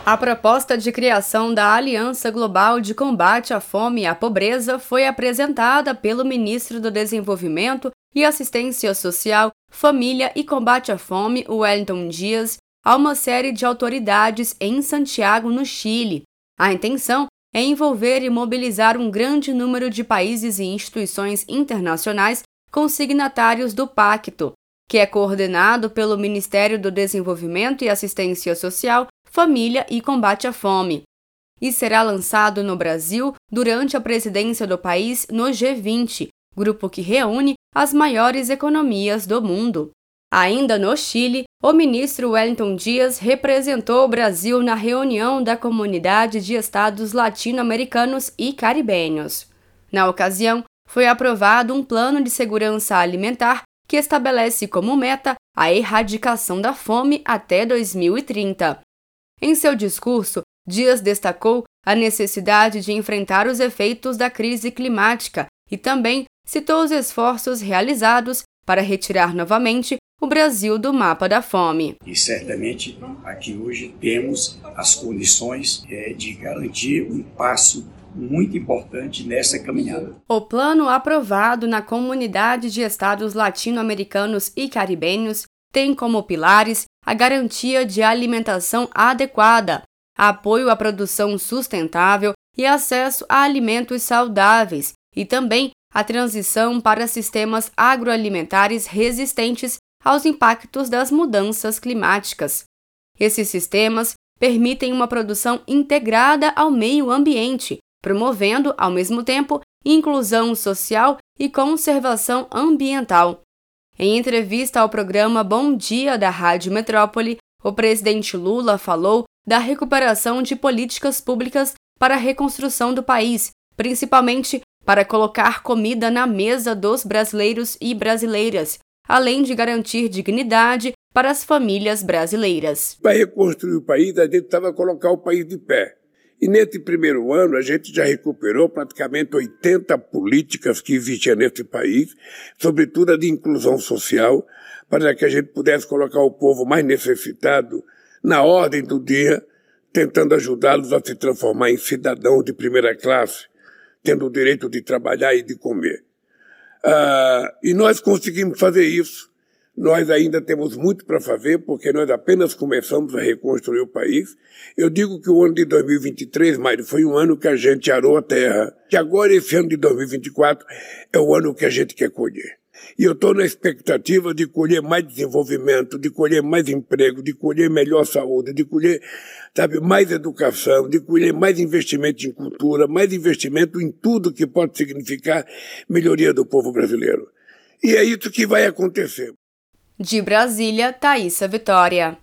A proposta de criação da Aliança Global de Combate à Fome e à Pobreza foi apresentada pelo ministro do Desenvolvimento e Assistência Social, Família e Combate à Fome, Wellington Dias, a uma série de autoridades em Santiago, no Chile. A intenção é envolver e mobilizar um grande número de países e instituições internacionais consignatários do pacto, que é coordenado pelo Ministério do Desenvolvimento e Assistência Social, Família e Combate à Fome, e será lançado no Brasil durante a presidência do país no G20, grupo que reúne as maiores economias do mundo. Ainda no Chile, o ministro Wellington Dias representou o Brasil na reunião da Comunidade de Estados Latino-Americanos e Caribenhos. Na ocasião, foi aprovado um plano de segurança alimentar que estabelece como meta a erradicação da fome até 2030. Em seu discurso, Dias destacou a necessidade de enfrentar os efeitos da crise climática e também citou os esforços realizados para retirar novamente o Brasil do mapa da fome. E certamente aqui hoje temos as condições de garantir um passo muito importante nessa caminhada. O plano aprovado na Comunidade de Estados Latino-Americanos e Caribenhos tem como pilares a garantia de alimentação adequada, apoio à produção sustentável e acesso a alimentos saudáveis, e também a transição para sistemas agroalimentares resistentes aos impactos das mudanças climáticas. Esses sistemas permitem uma produção integrada ao meio ambiente, promovendo, ao mesmo tempo, inclusão social e conservação ambiental. Em entrevista ao programa Bom Dia da Rádio Metrópole, o presidente Lula falou da recuperação de políticas públicas para a reconstrução do país, principalmente para colocar comida na mesa dos brasileiros e brasileiras, além de garantir dignidade para as famílias brasileiras. Para reconstruir o país, a gente precisava colocar o país de pé. E nesse primeiro ano, a gente já recuperou praticamente 80 políticas que existiam nesse país, sobretudo a de inclusão social, para que a gente pudesse colocar o povo mais necessitado na ordem do dia, tentando ajudá-los a se transformar em cidadãos de primeira classe, tendo o direito de trabalhar e de comer. E nós conseguimos fazer isso. Nós ainda temos muito para fazer, porque nós apenas começamos a reconstruir o país. Eu digo que o ano de 2023, Mário, foi um ano que a gente arou a terra. Que agora, esse ano de 2024, é o ano que a gente quer colher. E eu estou na expectativa de colher mais desenvolvimento, de colher mais emprego, de colher melhor saúde, de colher, mais educação, de colher mais investimento em cultura, mais investimento em tudo que pode significar melhoria do povo brasileiro. E é isso que vai acontecer. De Brasília, Thaísa Vitória.